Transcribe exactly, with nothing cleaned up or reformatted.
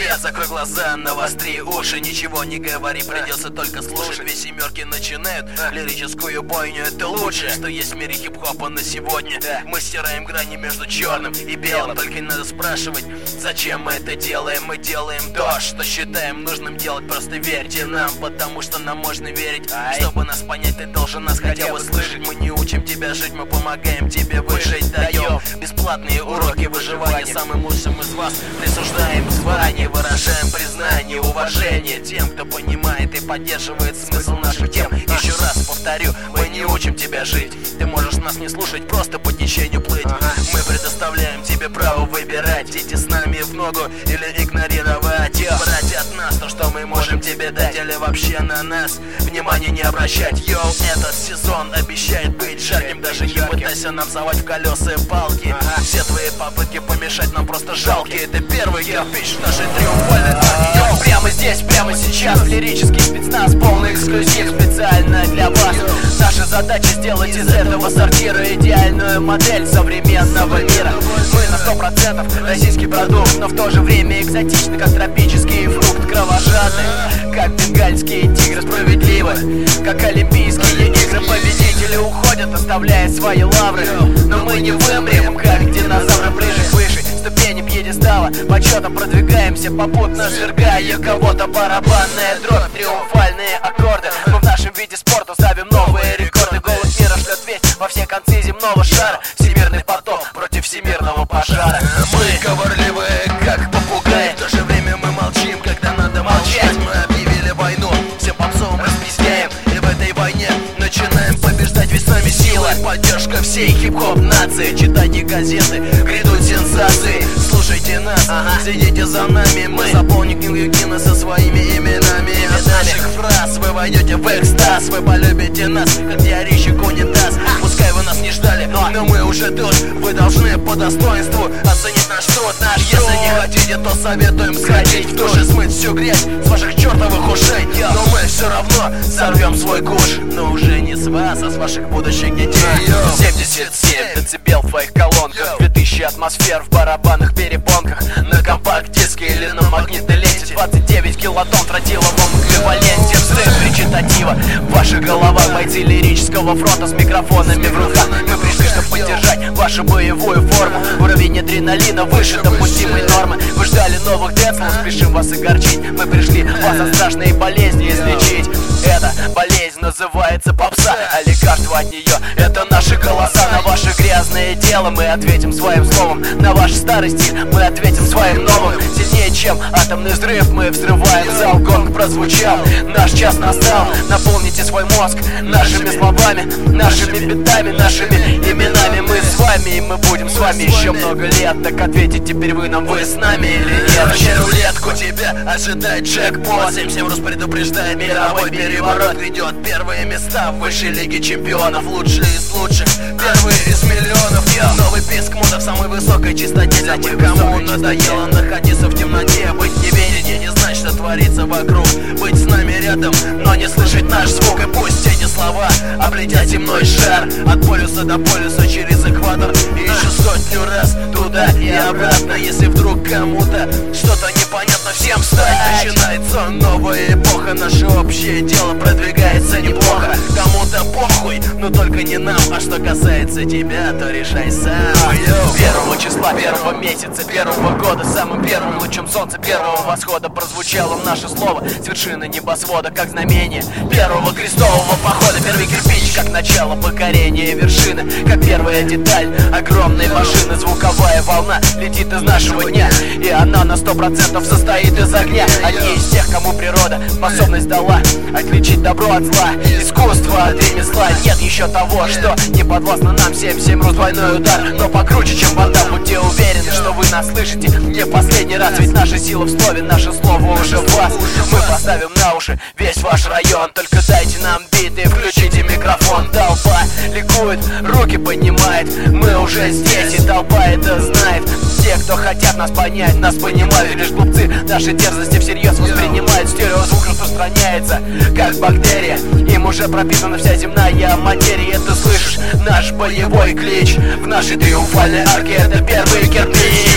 ответ. Закрой глаза, навостри уши, ничего не говори, придется только слушать. Две семерки начинают лирическую бойню, это лучшее, что есть в мире хип-хопа на сегодня. Мы стираем грани между черным и белым, только не надо спрашивать, зачем мы это делаем. Мы делаем то, что считаем нужным делать, просто верьте нам, потому что нам можно верить. Чтобы нас понять, ты должен нас хотя бы слышать. Мы не учим тебя жить, мы помогаем тебе выжить. Даем бесплатные уроки выживания самым лучшим из вас. Присуждаем звание, выражаем признание, уважение тем, кто понимает и поддерживает смысл наших тем. Еще раз повторю, мы не учим тебя жить. Ты можешь нас не слушать, просто по течению плыть. Мы предоставляем тебе право выбирать, идти с нами в ногу или игнорировать. Брать от нас то, что мы можем тебе дать, или вообще на нас внимание не обращать. Йоу, этот сезон обещает быть жарким, даже не пытайся нам совать в колеса и палки. Все твои попытки помешать нам просто жалкие. Это первый кирпич в нашей триумфальной арке. Йоу, прямо здесь, прямо сейчас лирический спецназ, полный эксклюзив специально для вас. Наша задача сделать из этого сортира идеальную модель современного мира. Мы на сто процентов российский продукт, но в то же время экзотичный, как тропический фрукт. Кровожадный, как бенгальские тигры, справедливы, как олимпийские игры. Победители уходят, оставляя свои лавры, но мы не вымрем, как динозавры. Ближе к высшей ступени пьедестала почетом продвигаемся, попутно свергая кого-то. Барабанная дробь, триумфальные аккорды. Мы в нашем виде спорта ставим новые рекорды. Голос мира шлет весть во все концы земного шара. Всемирный поток против всемирного пожара. Мы говорливые, как попугаи, в то же время мы молчим, когда надо молчать. Мы объявили войну, всем попсовым распизняем, и в этой войне начинаем побеждать, ведь с нами сила. Поддержка всей хип-хоп нации. Читайте газеты, грядут сенсации. Слушайте нас, ага. Следите за нами. Мы заполним книгу Гиннесса своими именами. От наших фраз вы войдете в экстаз. Вы полюбите нас, как диарийщик унитаз. Пускай вы нас не ждали, но мы уже тут. Вы должны по достоинству оценить наш труд, наш Если труд. Не хотите, то советуем сходить в душ и смыть всю грязь с ваших чертовых ушей. Но мы все равно сорвем свой куш. Но уже не с вас, а с ваших будущих детей. Семьдесят семь децибел в твоих колонках, две тысячи атмосфер в барабанных перепонках. На компакт-диске или на магнитной ленте двадцать девять килотонн тротиловом эквиваленте. Взрыв речитатива в ваших головах. Бойцы лирического фронта с микрофонами в руках. Мы пришли, чтобы поддержать вашу боевую форму. Уровень адреналина выше допустимой нормы. Вы ждали новых децлов, спешим вас огорчить. Мы пришли вас от страшной болезни излечить. Эта болезнь называется попса, а лекарство от нее — это наши голоса. На ваше грязное дело мы ответим своим словом. На ваш старый стиль мы ответим своим новым. Сильнее, чем атомный взрыв, мы взрываем зал. Гонг прозвучал, наш час настал. Наполните свой мозг нашими словами, нашими битами, нашими именами. Мы с вами, и мы будем с вами еще много лет. Так ответите теперь вы нам, вы с нами или нет? Вообще рулетку тебя ожидает джекпот. семь семь Рус предупреждает, мировой переворот ведет первые места в высшей лиге чемпионов. Лучшие из лучших, первые из миллионов. Новый писк мода в самой высокой чистоте. Для тех, кому надоело находиться в темноте. Быть в неведении не значит, что творится вокруг. Быть с нами рядом, но не слышать наш звук. И пусть эти слова облетят земной шар от полюса до полюса через экватор. И еще сотню раз туда и обратно. Если вдруг кому-то что-то непонятно, всем встать. Начинается новая эпоха. Наше общее дело продвигается неплохо. Кому-то похуй, но только не нам. А что касается тебя, то решай сам. Первого числа, первого месяца, первого года, самым первым лучом солнца, первого восхода прозвучало наше слово с вершины небосвода, как знамение первого крестового похода. Первый кирпич, как начало покорения вершины, как первая деталь огромной машины. Звуковая волна летит из нашего дня, и она на сто процентов состоит из огня. Они из тех, кому природа способность дала отличить добро от зла, искусство от ремесла. Нет еще того, что не подвластно нам. Семь семь Рус, двойной удар, но покруче, чем вода. Будьте уверены, что вы нас слышите не последний раз. Ведь наша сила в слове, наше слово уже в вас. Мы поставим на уши весь ваш район. Только дайте нам бит и включите микрофон. Толпа ликует, руки поднимает. Мы уже здесь, и толпа это знает. Те, кто хотят нас понять, нас понимают. Лишь глупцы наши дерзости всерьез воспринимают. Стереозвук распространяется, как бактерия. Им уже пропитана вся земная материя. Ты слышишь наш боевой клич в нашей триумфальной арке. Это первый кирпич.